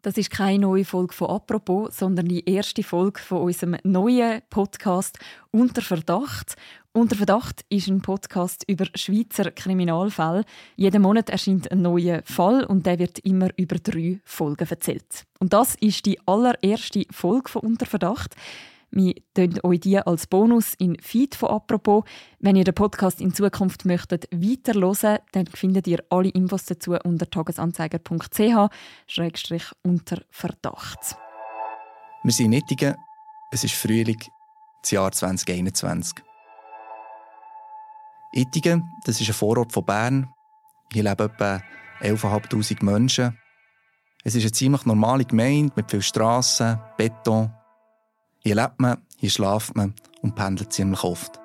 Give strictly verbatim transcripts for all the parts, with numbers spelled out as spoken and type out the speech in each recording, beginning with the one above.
Das ist keine neue Folge von «Apropos», sondern die erste Folge von unserem neuen Podcast «Unter Verdacht». «Unter Verdacht» ist ein Podcast über Schweizer Kriminalfälle. Jeden Monat erscheint ein neuer Fall und der wird immer über drei Folgen erzählt. Und das ist die allererste Folge von «Unter Verdacht». Wir tun euch die als Bonus in Feed von «Apropos». Wenn ihr den Podcast in Zukunft möchtet weiterhören, dann findet ihr alle Infos dazu unter tagesanzeiger punkt c h schrägstrich unter Verdacht. Wir sind in Ittigen. Es ist Frühling, das Jahr zwanzig einundzwanzig. Ittigen, das ist ein Vorort von Bern. Hier leben etwa elftausendfünfhundert Menschen. Es ist eine ziemlich normale Gemeinde mit vielen Strassen, Beton. Hier lebt man, hier schlaft man und pendelt ziemlich oft.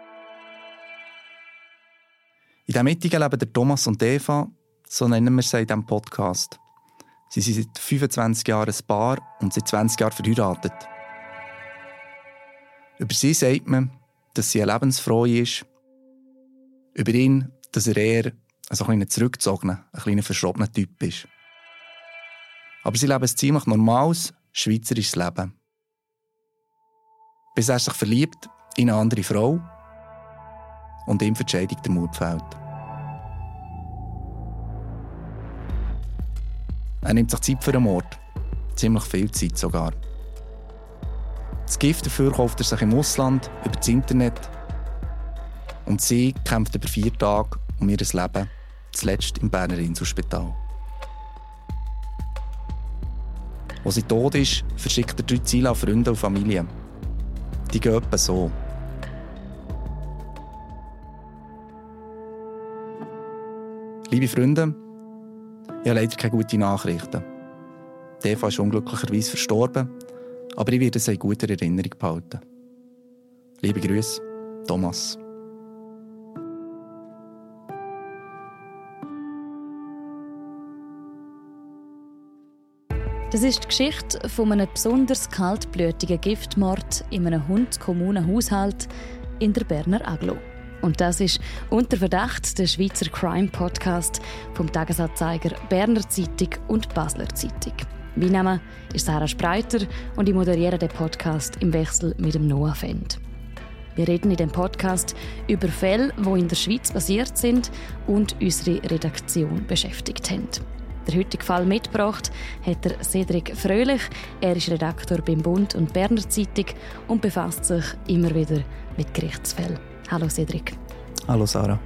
In diesem Ittigen leben der Thomas und Eva, so nennen wir sie in diesem Podcast. Sie sind seit fünfundzwanzig Jahren ein Paar und seit zwanzig Jahren verheiratet. Über sie sagt man, dass sie eine Lebensfreude ist. Über ihn, dass er eher ein kleiner zurückgezogener, ein kleiner verschrobener Typ ist. Aber sie leben ein ziemlich normales, schweizerisches Leben. Bis er sich verliebt in eine andere Frau und ihm für die Scheidung der Mut fehlt. Er nimmt sich Zeit für einen Mord. Ziemlich viel Zeit sogar. Das Gift dafür kauft er sich im Ausland, über das Internet. Und sie kämpft über vier Tage um ihr Leben, zuletzt im Berner Inselspital. Als sie tot ist, verschickt er drei Ziele an Freunde und Familie. Die gehen etwa so. Liebe Freunde, ich habe leider keine guten Nachrichten. Die Eva ist unglücklicherweise verstorben, aber ich werde sie in guter Erinnerung behalten. Liebe Grüße, Thomas. Das ist die Geschichte von einem besonders kaltblütigen Giftmord in einem hundkommunen Haushalt in der Berner Aglo. Und das ist «Unter Verdacht», der Schweizer Crime-Podcast vom Tagesanzeiger, Berner Zeitung und Basler Zeitung. Mein Name ist Sarah Spreiter und ich moderiere den Podcast im Wechsel mit dem Noah Fend. Wir reden in dem Podcast über Fälle, die in der Schweiz passiert sind und unsere Redaktion beschäftigt haben. Der heutige Fall mitgebracht hat der Cedric Fröhlich. Er ist Redakteur beim Bund und Berner Zeitung und befasst sich immer wieder mit Gerichtsfällen. Hallo Cedric. Hallo Sarah.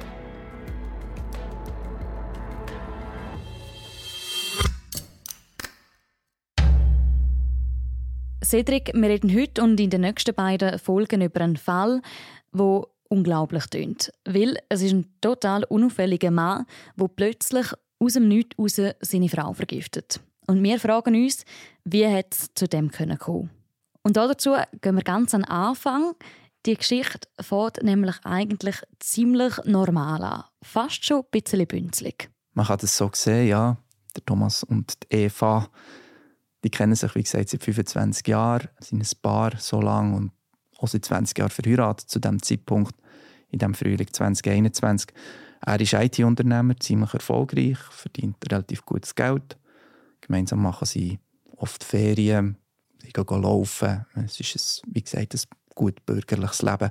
Cedric, wir reden heute und in den nächsten beiden Folgen über einen Fall, der unglaublich tönt. Weil es ist ein total unauffälliger Mann, der plötzlich aus dem Nichts raus seine Frau vergiftet. Und wir fragen uns, wie hat es zu dem kommen können? Und dazu gehen wir ganz an den Anfang. Die Geschichte fängt nämlich eigentlich ziemlich normal an. Fast schon ein bisschen bünzlig. Man kann das so sehen, ja. Der Thomas und die Eva, die kennen sich, wie gesagt, seit fünfundzwanzig Jahren. Sie sind ein Paar so lange und auch seit zwanzig Jahren verheiratet zu diesem Zeitpunkt, in diesem Frühling zwanzig einundzwanzig. Er ist I T-Unternehmer, ziemlich erfolgreich, verdient relativ gutes Geld. Gemeinsam machen sie oft Ferien, sie gehen laufen. Es ist, ein, wie gesagt, ein gut bürgerliches Leben.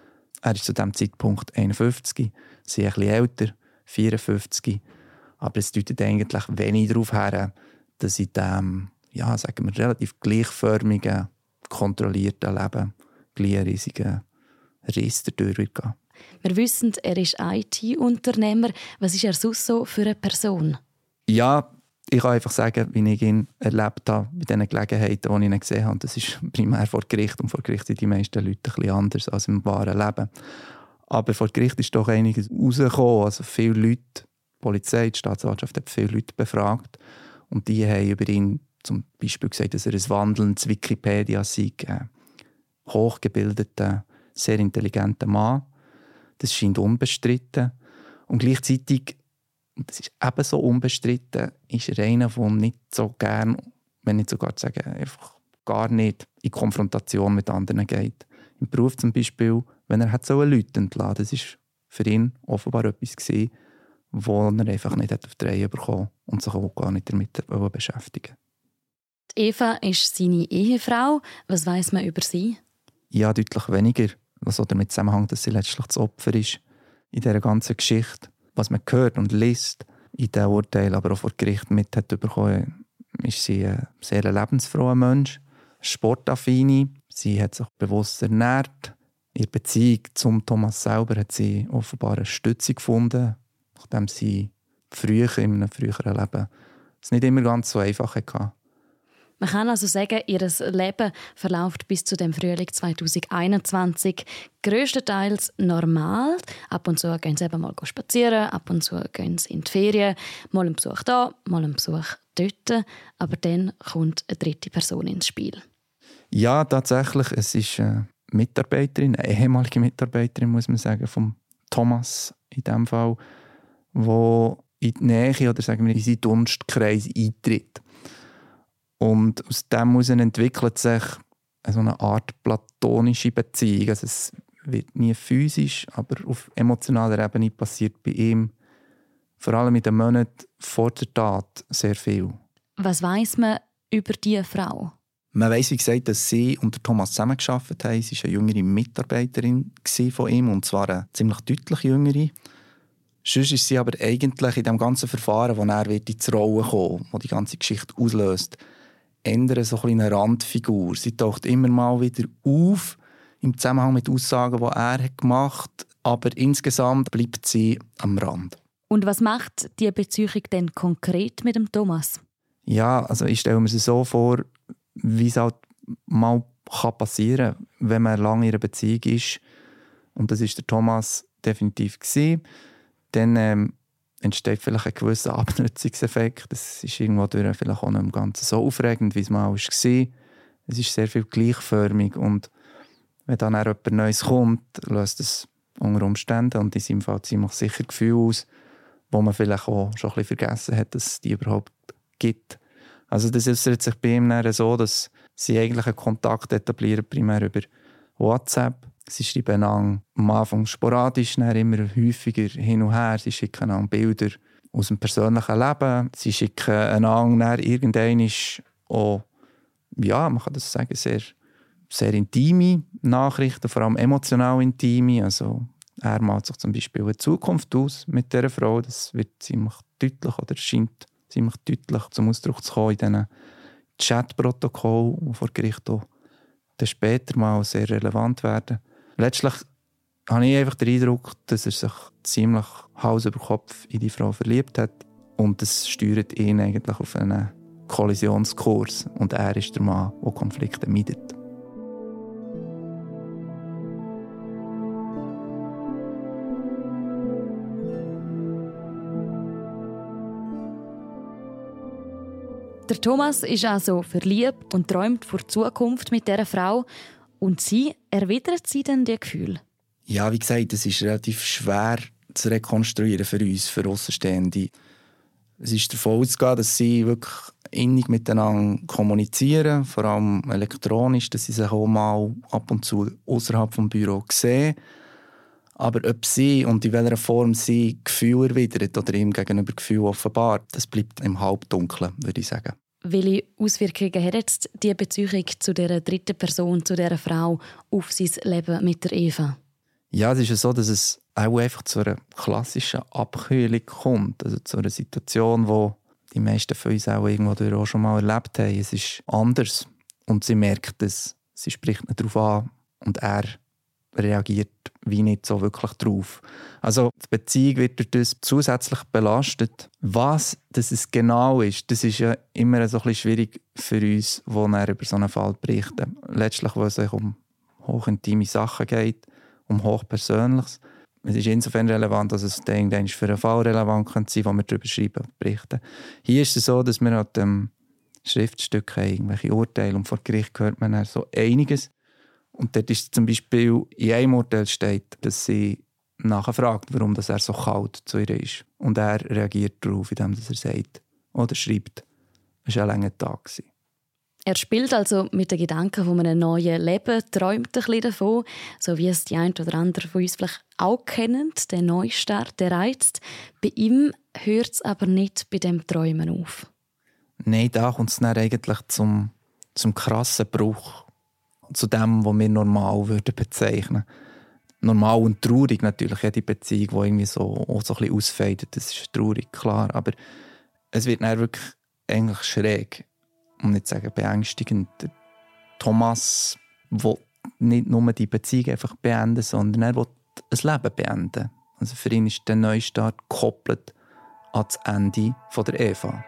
Er ist zu diesem Zeitpunkt einundfünfzig, sie ein bisschen älter, vierundfünfzig. Aber es deutet eigentlich wenig darauf her, dass in diesem, ja, sagen wir, relativ gleichförmigen, kontrollierten Leben gleich ein riesiger Riss dadurch wird gehen. Wir wissen, er ist I T-Unternehmer. Was ist er sonst so für eine Person? Ja, ich kann einfach sagen, wie ich ihn erlebt habe, bei den Gelegenheiten, die ich ihn gesehen habe. Das ist primär vor Gericht. Und vor Gericht sind die meisten Leute ein bisschen anders als im wahren Leben. Aber vor Gericht ist doch einiges rausgekommen. Also viele Leute, die Polizei, die Staatsanwaltschaft hat viele Leute befragt. Und die haben über ihn zum Beispiel gesagt, dass er ein wandelndes Wikipedia sei. Ein hochgebildeter, sehr intelligenter Mann. Das scheint unbestritten. Und gleichzeitig, und das ist ebenso unbestritten, ist er einer, der nicht so gern, wenn nicht sogar sagen, einfach gar nicht in Konfrontation mit anderen geht. Im Beruf zum Beispiel, wenn er hat so Leute entlassen, das war für ihn offenbar etwas gewesen, wo er einfach nicht auf die Reihe bekommen und sich auch gar nicht damit beschäftigen. Eva ist seine Ehefrau. Was weiss man über sie? Ja, deutlich weniger. Was auch damit zusammenhängt, dass sie letztlich das Opfer ist in dieser ganzen Geschichte. Was man hört und liest in diesem Urteil, aber auch vor Gericht mit hat bekommen, ist sie ein sehr lebensfroher Mensch, sportaffine. Sie hat sich bewusst ernährt. In der Beziehung zum Thomas selber hat sie offenbar eine Stütze gefunden, nachdem sie früher, in einem früheren Leben es nicht immer ganz so einfach hatte. Man kann also sagen, ihr Leben verläuft bis zu dem Frühling zwanzig einundzwanzig grösstenteils normal. Ab und zu gehen sie eben mal spazieren, ab und zu gehen sie in die Ferien, mal ein Besuch da, mal ein Besuch dort. Aber dann kommt eine dritte Person ins Spiel. Ja, tatsächlich. Es ist eine Mitarbeiterin, eine ehemalige Mitarbeiterin, muss man sagen, von Thomas in diesem Fall, die in die Nähe oder sagen wir in seinen Dunstkreis eintritt. Und aus dem heraus entwickelt sich so eine Art platonische Beziehung. Also es wird nie physisch, aber auf emotionaler Ebene passiert bei ihm, vor allem in den Monaten vor der Tat, sehr viel. Was weiss man über diese Frau? Man weiss, wie gesagt, dass sie und Thomas zusammengearbeitet haben. Sie war eine jüngere Mitarbeiterin von ihm, und zwar eine ziemlich deutlich jüngere. Sonst ist sie aber eigentlich in dem ganzen Verfahren, wo er wird ins Rollen kommen, das die ganze Geschichte auslöst, ändern so ein eine Randfigur. Sie taucht immer mal wieder auf im Zusammenhang mit Aussagen, die er gemacht hat, aber insgesamt bleibt sie am Rand. Und was macht diese Beziehung denn konkret mit dem Thomas? Ja, also ich stelle mir sie so vor, wie es halt mal passieren kann, wenn man lange in einer Beziehung ist. Und das war der Thomas definitiv gewesen. Dann ähm, entsteht vielleicht ein gewisser Abnutzungseffekt. Das ist irgendwo durch vielleicht auch nicht ganz so aufregend, wie es mal war. Es ist sehr viel gleichförmig, und wenn dann auch jemand Neues kommt, löst es unter Umständen und in seinem Fall ziemlich sicher Gefühle aus, wo man vielleicht auch schon ein bisschen vergessen hat, dass es die überhaupt gibt. Also das äußert sich bei ihm dann so, dass sie eigentlich einen Kontakt etablieren, primär über WhatsApp. Sie schreiben an, am Anfang sporadisch, dann immer häufiger hin und her. Sie schicken an Bilder aus dem persönlichen Leben. Sie schicken einander irgendwann auch, ja, man kann das sagen, sehr, sehr intime Nachrichten, vor allem emotional intime. Also er malt sich zum Beispiel eine Zukunft aus mit dieser Frau. Das wird ziemlich deutlich oder scheint ziemlich deutlich zum Ausdruck zu kommen in diesen Chatprotokollen, die vor Gericht auch dann später mal sehr relevant werden. Letztlich habe ich einfach den Eindruck, dass er sich ziemlich Hals über Kopf in die Frau verliebt hat, und das steuert ihn eigentlich auf einen Kollisionskurs, und er ist der Mann, der Konflikte meidet. Der Thomas ist also verliebt und träumt von der Zukunft mit dieser Frau. Und sie, erwidert sie dann die Gefühle? Ja, wie gesagt, es ist relativ schwer zu rekonstruieren für uns, für Außenstehende. Es ist davon auszugehen, dass sie wirklich innig miteinander kommunizieren, vor allem elektronisch, dass sie sich auch mal ab und zu außerhalb des Büros sehen. Aber ob sie und in welcher Form sie Gefühle erwidert oder ihm gegenüber Gefühle offenbart, das bleibt im Halbdunkeln, würde ich sagen. Welche Auswirkungen hat jetzt die Beziehung zu dieser dritten Person, zu dieser Frau, auf sein Leben mit der Eva? Ja, es ist ja so, dass es auch einfach zu einer klassischen Abkühlung kommt. Also zu einer Situation, die die meisten von uns auch irgendwo auch schon mal erlebt haben. Es ist anders und sie merkt es. Sie spricht nicht darauf an und er reagiert wie nicht so wirklich drauf. Also die Beziehung wird durch das zusätzlich belastet. Was das es genau ist, das ist ja immer so ein bisschen schwierig für uns, die über so einen Fall berichten. Letztlich, wo es sich um hochintime Sachen geht, um Hochpersönliches. Es ist insofern relevant, dass es irgendwann für einen Fall relevant sein kann, wo wir darüber schreiben und berichten. Hier ist es so, dass wir an dem Schriftstück haben, irgendwelche Urteile, und vor Gericht hört man dann so einiges. Und dort ist zum Beispiel in einem Urteil steht, dass sie nachher fragt, warum das er so kalt zu ihr ist. Und er reagiert darauf, indem er sagt oder schreibt, es war ein langer Tag. Er spielt also mit den Gedanken von einem neuen Leben, träumt ein bisschen davon, so wie es die ein oder andere von uns vielleicht auch kennen, der Neustart, der reizt. Bei ihm hört es aber nicht bei dem Träumen auf. Nein, da kommt es dann eigentlich zum, zum krassen Bruch. Zu dem, was wir normal würden bezeichnen. Normal und traurig natürlich, jede Beziehung, die irgendwie so, auch so ein bisschen ausfädet, das ist traurig, klar. Aber es wird dann wirklich eigentlich schräg, um nicht zu sagen beängstigend. Der Thomas will nicht nur die Beziehung einfach beenden, sondern er will ein Leben beenden. Also für ihn ist der Neustart gekoppelt an das Ende von der Eva.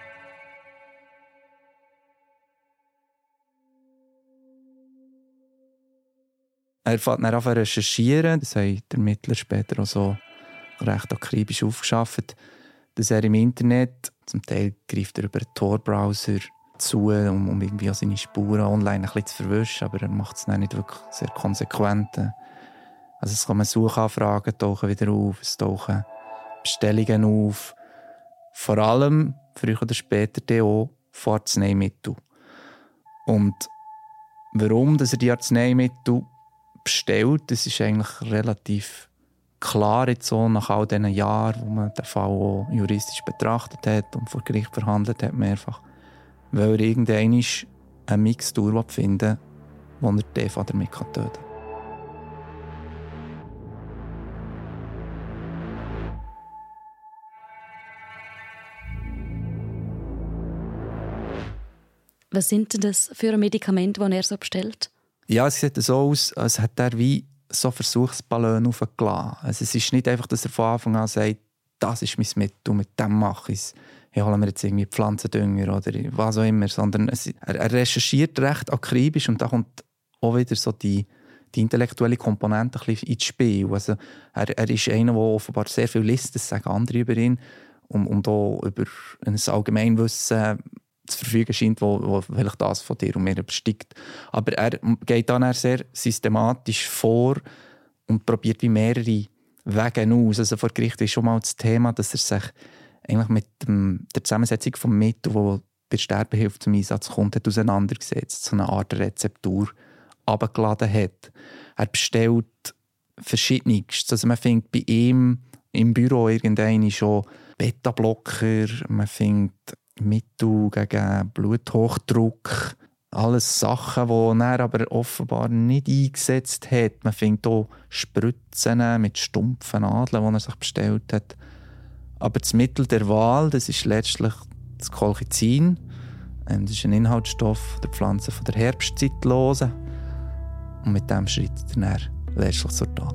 Er fängt dann an zu recherchieren, das hat der Ermittler später auch so recht akribisch aufgeschafft, dass er im Internet, zum Teil greift er über einen Tor-Browser zu, um, um irgendwie auch seine Spuren online ein bisschen zu verwischen, aber er macht es dann nicht wirklich sehr konsequent. Also es kommen Suchanfragen tauchen wieder auf, es tauchen Bestellungen auf, vor allem, früher oder später, auch von Arzneimitteln. Und warum dass er die Arzneimittel bestellt, das ist eigentlich relativ klar jetzt so nach all diesen Jahren, wo man den Fall auch juristisch betrachtet hat und vor Gericht verhandelt hat, mehrfach. Weil er irgendwann eine Mixtur finden will, die er die Eva damit töten kann. Was sind denn das für Medikamente, die er so bestellt? Ja, es sieht so aus, als hätte er wie so Versuchsballon aufgelassen. Also es ist nicht einfach, dass er von Anfang an sagt, das ist mein Mittel, mit dem mache ich es. Ich hole mir jetzt irgendwie Pflanzendünger oder was auch immer. Sondern es, er, er recherchiert recht akribisch und da kommt auch wieder so die, die intellektuelle Komponente ein bisschen ins Spiel. Also er, er ist einer, der offenbar sehr viel liest, das sagen andere über ihn, und, und auch über ein Allgemeinwissen zu verfügen scheint, wo, wo vielleicht das von dir und mir übersteigt. Aber er geht dann sehr systematisch vor und probiert wie mehrere Wege aus. Also vor Gericht ist schon mal das Thema, dass er sich eigentlich mit dem, der Zusammensetzung des Mittels, wo bei Sterbehilfe zum Einsatz kommt, hat auseinandergesetzt, so eine Art Rezeptur abgeladen hat. Er bestellt Verschiedenes. Also man findet bei ihm im Büro irgendeine schon Beta-Blocker, man findet Mittel gegen Bluthochdruck, alles Sachen, die er aber offenbar nicht eingesetzt hat. Man findet auch Spritzen mit stumpfen Nadeln, die er sich bestellt hat. Aber das Mittel der Wahl, das ist letztlich das Colchicin. Das ist ein Inhaltsstoff der Pflanze von der Herbstzeitlose. Und mit dem schreitet er dann letztlich zur Tat.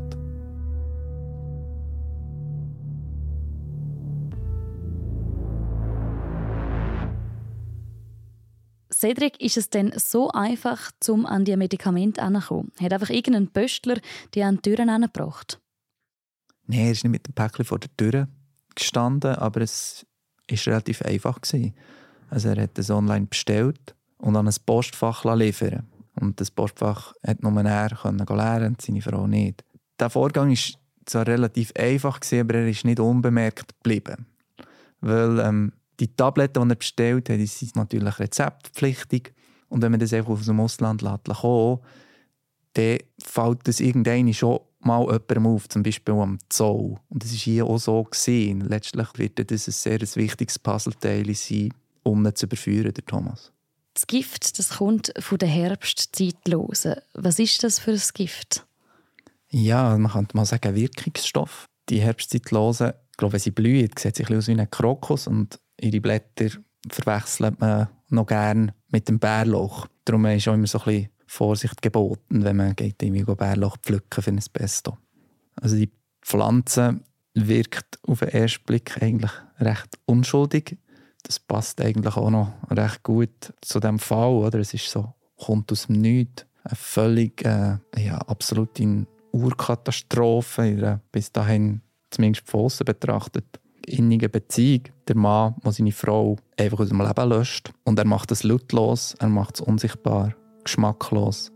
Cedric, ist es denn so einfach, um an die Medikamente heranzukommen? Hat einfach irgendein Pöstler die an die Türen herangebracht? Nein, er ist nicht mit dem Päckchen vor der Tür gestanden, aber es war relativ einfach. Also er hat es online bestellt und an ein Postfach liefern. Und das Postfach hat nur er lernen, seine Frau nicht. Der Vorgang war zwar relativ einfach, aber er ist nicht unbemerkt geblieben. Weil ähm, die Tabletten, die er bestellt hat, sind natürlich rezeptpflichtig. Und wenn man das einfach aus dem Ausland kommen lässt, dann fällt das irgendwann schon mal jemandem auf, zum Beispiel am Zoll. Und das war hier auch so gewesen. Letztlich wird das ein sehr wichtiges Puzzleteil sein, um ihn zu überführen, der Thomas. Das Gift, das kommt von der Herbstzeitlose. Was ist das für ein Gift? Ja, man könnte mal sagen, Wirkungsstoff. Die Herbstzeitlose, ich glaube, wenn sie blüht, sieht sie ein bisschen aus wie ein Krokus und ihre Blätter verwechselt man noch gerne mit dem Bärlauch. Darum ist auch immer so ein bisschen Vorsicht geboten, wenn man geht, irgendwie Bärlauch pflücken für ein Pesto. Also die Pflanze wirkt auf den ersten Blick eigentlich recht unschuldig. Das passt eigentlich auch noch recht gut zu diesem Fall. Oder? Es ist so, kommt aus dem Nichts. Eine völlig, äh, ja, absolute Urkatastrophe, in einer, bis dahin zumindest von aussen betrachtet, innige Beziehung. Der Mann, der seine Frau einfach aus dem Leben löscht. Und er macht es lautlos, er macht es unsichtbar, geschmacklos.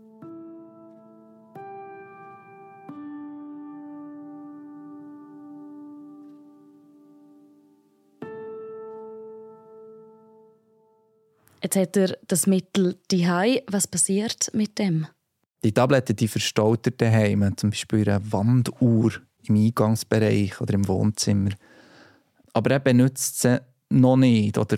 Jetzt hat er das Mittel daheim. Was passiert mit dem? Die Tabletten die verstaut er daheim, zum Beispiel in einer Wanduhr im Eingangsbereich oder im Wohnzimmer. Aber er benutzt sie noch nicht oder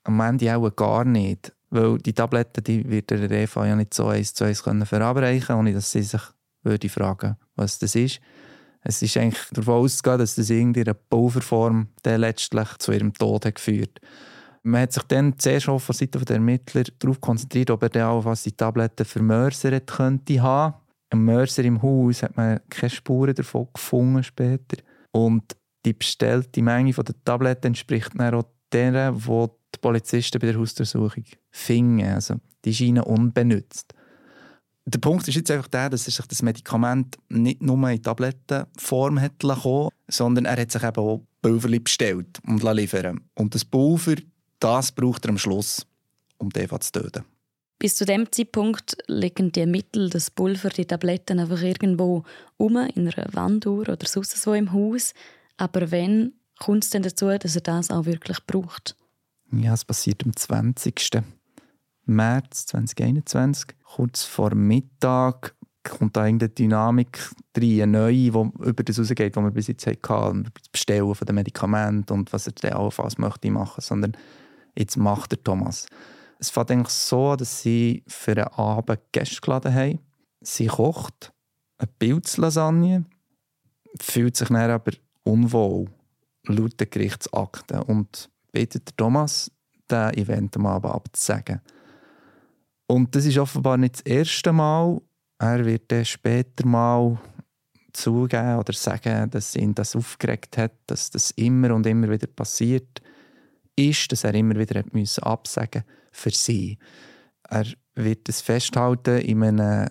am Ende auch gar nicht. Weil die Tabletten, die wird der Eva ja nicht so eins zu eins verabreichen können, ohne dass sie sich würde fragen, was das ist. Es ist eigentlich davon auszugehen, dass das irgendwie eine Pulverform letztlich zu ihrem Tod hat geführt. Man hat sich dann zuerst schon von Seiten der Ermittler darauf konzentriert, ob er dann auch was die Tabletten vermörsert könnte haben. Ein Mörser im Haus hat man keine Spuren davon gefunden später. Und die bestellte Menge der Tabletten entspricht dann auch der, die die Polizisten bei der Hausdurchsuchung finden. Also, die scheinen unbenutzt. Der Punkt ist jetzt einfach der, dass er sich das Medikament nicht nur in Tablettenform hat kommen, sondern er hat sich eben auch Pulver bestellt und liefern. Und das Pulver, das braucht er am Schluss, um die Eva zu töten. Bis zu dem Zeitpunkt liegen die Mittel, das Pulver, die Tabletten einfach irgendwo um in einer Wanduhr oder sonst so im Haus. Aber wann kommt es denn dazu, dass er das auch wirklich braucht? Ja, es passiert am zwanzigsten März zweitausendeinundzwanzig. Kurz vor Mittag kommt da irgendeine Dynamik rein, eine neue, die über das rausgeht, was wir bis jetzt hatten. Das Bestellen von den Medikamenten und was er dann allenfalls möchte machen. Sondern jetzt macht der Thomas. Es fängt eigentlich so an, dass sie für einen Abend Gäste geladen haben. Sie kocht eine Pilzlasagne, fühlt sich dann aber unwohl, laut der Gerichtsakte, und bittet Thomas, diesen Event am Abend abzusagen. Und das ist offenbar nicht das erste Mal. Er wird dann später mal zugeben oder sagen, dass ihn das aufgeregt hat, dass das immer und immer wieder passiert ist, dass er immer wieder müssen absagen für sie. Er wird es festhalten in einem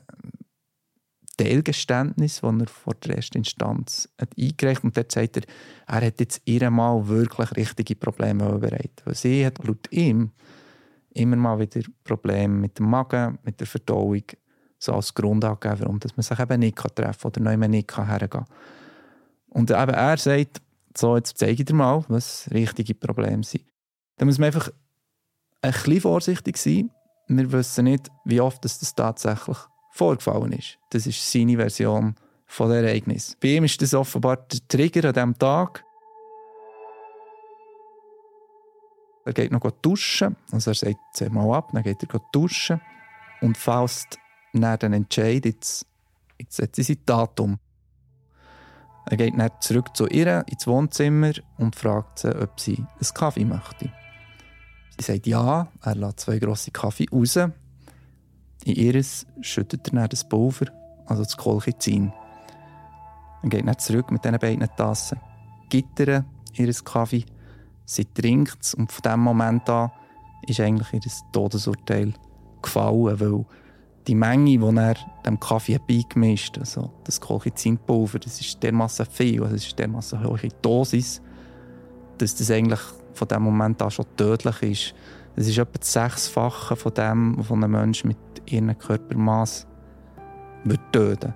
Teilgeständnis, das er vor der ersten Instanz hat eingereicht hat. Und dort sagt er, er hat jetzt ihr mal wirklich richtige Probleme bereitet. Weil sie hat laut ihm immer mal wieder Probleme mit dem Magen, mit der Verdauung, so als Grund angegeben, warum man sich eben nicht treffen kann oder noch nicht hergehen kann. Und eben er sagt, so, jetzt zeige ich dir mal, was richtige Probleme sind. Da muss man einfach ein bisschen vorsichtig sein. Wir wissen nicht, wie oft das, das tatsächlich vorgefallen ist. Das ist seine Version von dem Ereignis. Bei ihm ist das offenbar der Trigger an diesem Tag. Er geht noch duschen. Also er sagt zehnmal ab, dann geht er duschen und fasst dann den Entscheid, jetzt, jetzt setzt sie sein Datum. Er geht dann zurück zu ihr ins Wohnzimmer und fragt sie, ob sie einen Kaffee möchte. Sie sagt ja, er lässt zwei grosse Kaffee raus. In ihres schüttet er dann das Pulver, also das Colchicin. Er geht dann zurück mit diesen beiden Tassen, gibt ihr ihren Kaffee, sie trinkt es und von diesem Moment an ist eigentlich ihr Todesurteil gefallen, weil die Menge, die er dem Kaffee beigemischt hat, also das Colchicinpulver, das ist dermassen viel, also das ist dermassen hohe Dosis, dass das eigentlich von diesem Moment an schon tödlich ist. Das ist etwa das Sechsfache von dem, was ein Mensch mit ihrem Körpermaß wird töten.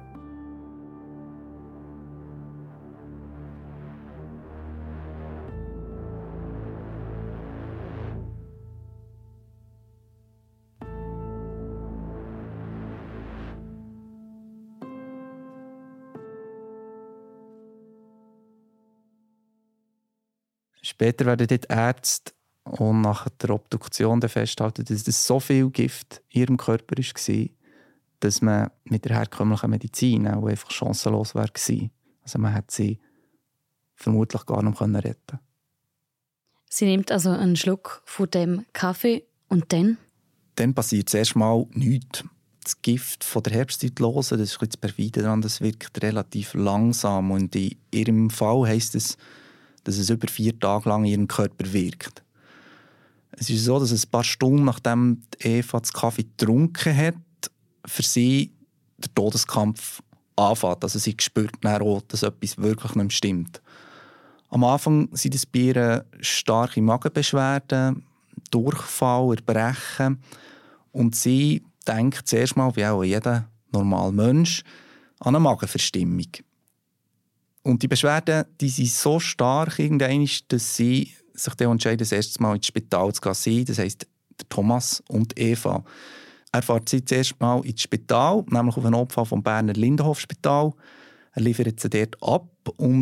Später werden die Ärzte und nach der Obduktion festhalten, dass es so viel Gift in ihrem Körper war, dass man mit der herkömmlichen Medizin auch einfach chancenlos war. Also man hätte sie vermutlich gar nicht retten können. Sie nimmt also einen Schluck von dem Kaffee und dann? Dann passiert zuerst mal nichts. Das Gift von der Herbstzeit hören, das ist ein bisschen perfide daran, das wirkt relativ langsam. Und in ihrem Fall heisst es, dass es über vier Tage lang in ihrem Körper wirkt. Es ist so, dass ein paar Stunden nachdem Eva den Kaffee getrunken hat, für sie der Todeskampf anfängt. Also sie spürt dann auch, dass etwas wirklich nicht stimmt. Am Anfang sind es bei ihr starke Magenbeschwerden, Durchfall, Erbrechen. Und sie denkt zuerst mal, wie auch jeder normale Mensch, an eine Magenverstimmung. Und die Beschwerden, die sind so stark, dass sie sich dann entscheiden, das erste Mal ins Spital zu gehen. Das heisst, der Thomas und Eva. Er fährt sie zuerst mal ins Spital, nämlich auf einen Notfall vom Berner Lindenhof-Spital. Er liefert sie dort ab und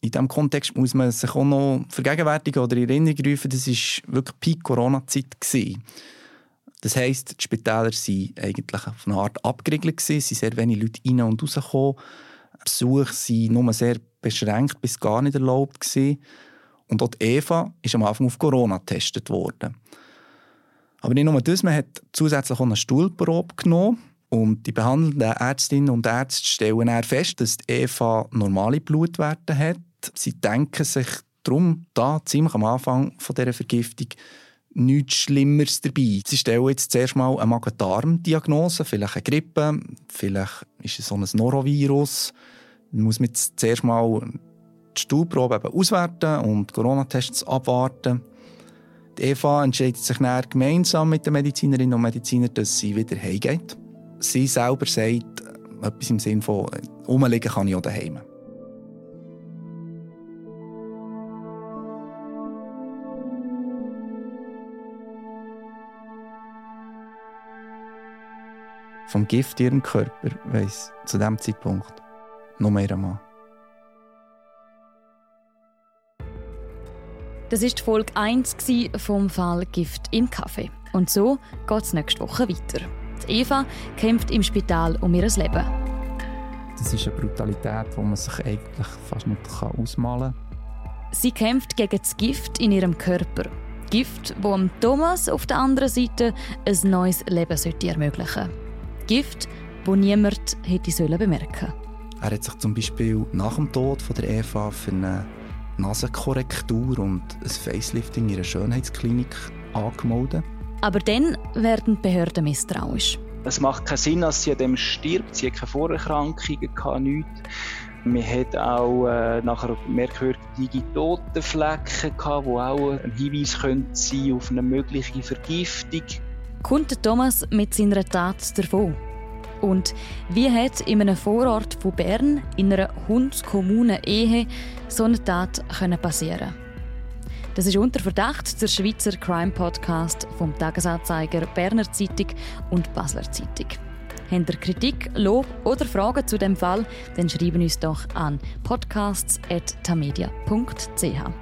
In diesem Kontext muss man sich auch noch vergegenwärtigen oder in Erinnerung rufen, das war wirklich Peak-Corona-Zeit. Das heisst, die Spitäler waren eigentlich auf eine Art abgeriegelt. Es sind sehr wenige Leute rein und rausgekommen. Besuche waren nur sehr beschränkt bis gar nicht erlaubt gewesen. Und auch die Eva ist am Anfang auf Corona getestet worden. Aber nicht nur das, man hat zusätzlich auch eine Stuhlprobe genommen. Und die behandelnden Ärztinnen und Ärzte stellen dann fest, dass die Eva normale Blutwerte hat. Sie denken sich darum da ziemlich am Anfang von dieser Vergiftung nichts Schlimmeres dabei. Sie stellen jetzt zuerst mal eine Magen-Darm-Diagnose, vielleicht eine Grippe, vielleicht ist es so ein Norovirus. Dann muss man jetzt zuerst mal die Stuhlprobe eben auswerten und Corona-Tests abwarten. Die Eva entscheidet sich dann gemeinsam mit den Medizinerinnen und Medizinern, dass sie wieder heimgeht. Sie selber sagt etwas im Sinne von «Rumliegen kann ich auch daheim». Vom Gift in ihrem Körper weiss zu diesem Zeitpunkt noch mehr ein Mann. Das war die Folge eins vom Fall Gift im Kaffee. Und so geht es nächste Woche weiter. Die Eva kämpft im Spital um ihr Leben. Das ist eine Brutalität, die man sich eigentlich fast nicht ausmalen kann. Sie kämpft gegen das Gift in ihrem Körper. Gift, das Thomas auf der anderen Seite ein neues Leben ermöglichen sollte. Gift, das niemand hätte bemerken sollen. Er hat sich zum Beispiel nach dem Tod von der Eva für eine Nasenkorrektur und ein Facelifting in einer Schönheitsklinik angemeldet. Aber dann werden die Behörden misstrauisch. Es macht keinen Sinn, dass sie an dem stirbt. Sie hat keine Vorerkrankungen, keine nichts. Man hat auch äh, nachher merkwürdige Totenflecken gehabt, die auch ein Hinweis sein könnte auf eine mögliche Vergiftung. Kommt Thomas mit seiner Tat davon? Und wie hat in einem Vorort von Bern in einer hundskommunen Ehe so eine Tat passieren können? Das ist «Unter Verdacht», der Schweizer Crime-Podcast vom Tagesanzeiger, Berner Zeitung und Basler Zeitung. Habt ihr Kritik, Lob oder Fragen zu dem Fall, dann schreiben uns doch an podcasts at tamedia punkt c h.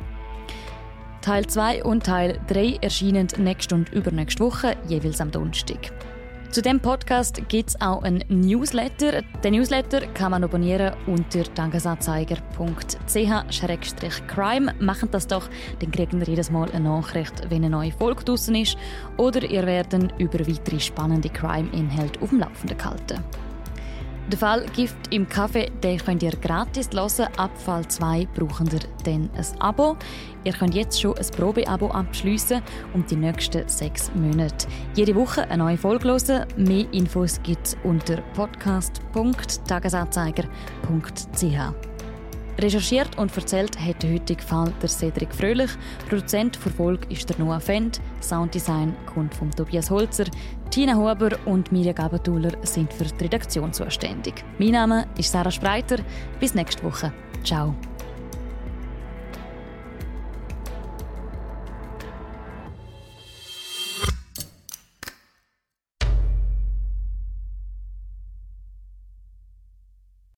Teil zwei und Teil drei erscheinen nächste und übernächste Woche, jeweils am Donnerstag. Zu diesem Podcast gibt es auch einen Newsletter. Den Newsletter kann man abonnieren unter tagesanzeiger punkt c h slash crime. Macht das doch, dann kriegt ihr jedes Mal eine Nachricht, wenn eine neue Folge draussen ist. Oder ihr werdet über weitere spannende Crime-Inhalte auf dem Laufenden gehalten. Den Fall Gift im Kaffee, den könnt ihr gratis hören. Ab Fall zwei braucht ihr dann ein Abo. Ihr könnt jetzt schon ein Probeabo abschliessen und die nächsten sechs Monate jede Woche eine neue Folge hören. Mehr Infos gibt es unter podcast punkt tagesanzeiger punkt c h. Recherchiert und erzählt hat der heutige Fall der Cedric Fröhlich. Produzent der Folge ist der Noah Fendt. Sounddesign kommt von Tobias Holzer. Tina Huber und Mirja Gabatuller sind für die Redaktion zuständig. Mein Name ist Sarah Spreiter. Bis nächste Woche. Ciao.